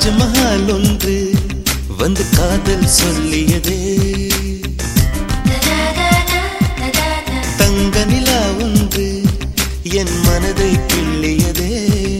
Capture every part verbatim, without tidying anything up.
தாஜ்மஹால் ஒன்று வந்து காதல் சொல்லியதே, தங்க நிலா ஒன்று என் மனதை கிள்ளியதே.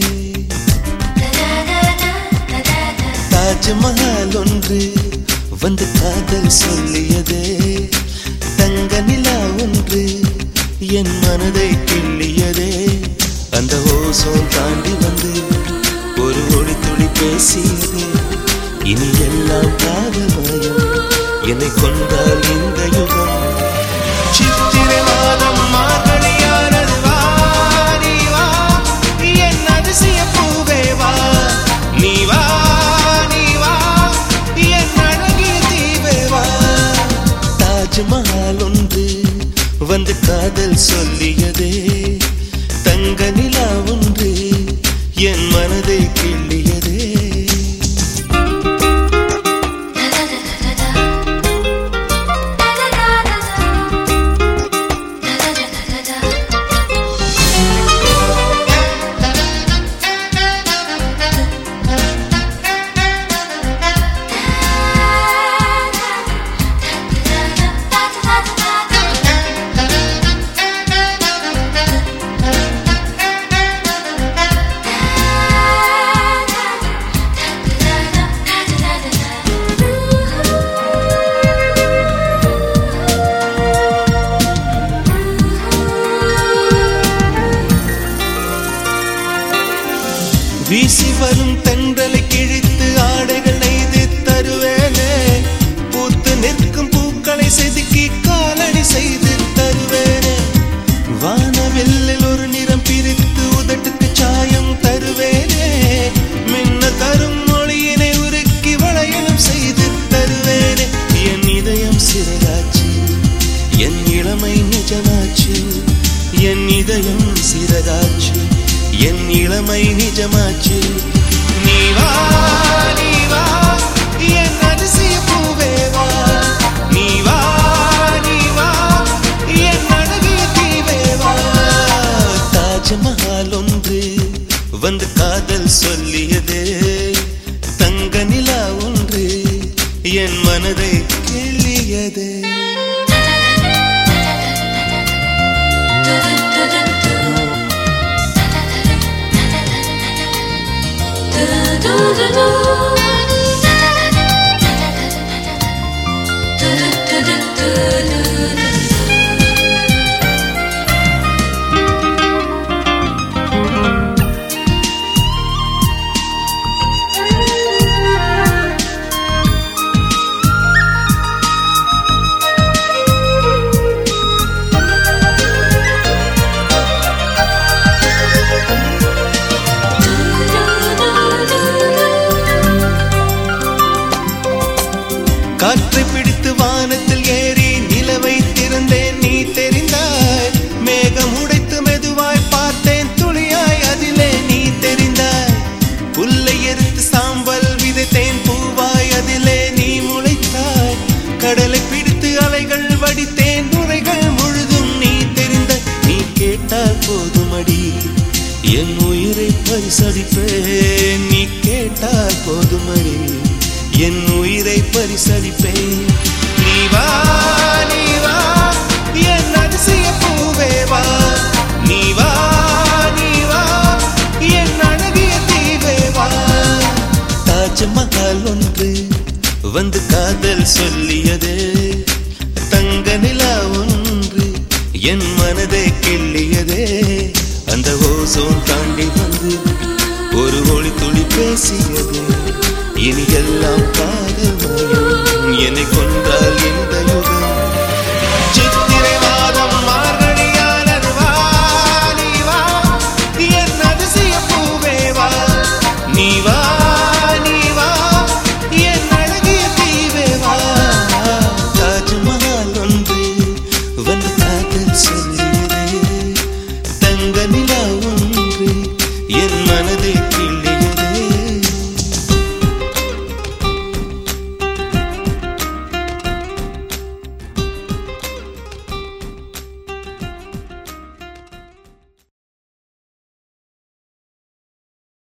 தாஜ்மஹால் ஒன்று வந்து காதல் சொல்லியதே, தங்க நிலா ஒன்று என் மனதை கிள்ளியதே. அந்த ஓசோன் தாண்டி வந்து ஒரு ஒளி துளி பேசியதே, இனி எல்லாம் காதல் மயம், என்னை கொண்டால் இந்த யுகம். சித்திரை மாதம் மார்கழியானது, வா நீ வா என் அதிசய பூவே வா, நீ வா நீ வா என் அழகிய தீவே வா. தாஜ்மஹால் ஒன்று வந்து காதல் சொல்லியதே, தங்க நிலா ஒன்று என் மனதை கிள்ளியதே. வீசி வரும் தென்றலை கிழித்து ஆடைகள் நெய்து தருவேனே, பூத்து நிற்கும் பூக்களை செதுக்கி காலடி செய்து தருவேனே. வானவெல்லில் ஒரு நிறம் பிரித்து உதட்டுக்கு சாயம் தருவேனே, மின்ன தரும் மொழியினை உருக்கி வளையலும் செய்து தருவேனே. என் இதயம் சிறகாச்சு, என் இளமை நிஜமாச்சு, என் இதயம் சிறகாச்சு, என் இளமை நிஜமாச்சு. நீ வா நீ வா என் அதிசய பூவே வா, நீ வா நீ வா என் அழகிய தீவே வா. தாஜ்மஹால் ஒன்று வந்து காதல் சொல்லியதே, தங்க நிலா ஒன்று என் மனதை கிள்ளியதே. காற்றை பிடித்து வானத்தில் ஏறி நிலவை திறந்தேன், நீ தெரிந்தாய். மேகம் உடைத்து மெதுவாய் பார்த்தேன், துளியாய் அதிலே நீ தெரிந்தாய். புல்லை எரித்து சாம்பல் விதைத்தேன், பூவாய் அதிலே நீ முளைத்தாய். கடலை பிடித்து அலைகள் வடித்தேன், நுரைகள் முழுதும் நீ தெரிந்தாய். நீ கேட்டால் போதுமடி என் உயிரை பரிசளிப்பேன், நீ கேட்டால் போதுமடி என் உயிரை பரிசளிப்பேன். நீ வா நீ வா என் அதிசய பூவே வா, நீ வா நீ வா என் அழகிய தீவே வா. தாஜ்மஹால் ஒன்று வந்து காதல் சொல்லியதே, தங்க நிலா ஒன்று என் மனதை கிள்ளியதே. அந்த ஓசோன் தாண்டி வந்து ஒரு ஒளி துளி பேசியது, இனி எல்லாம் காதல் மயம், என்னை கொண்டால் இந்த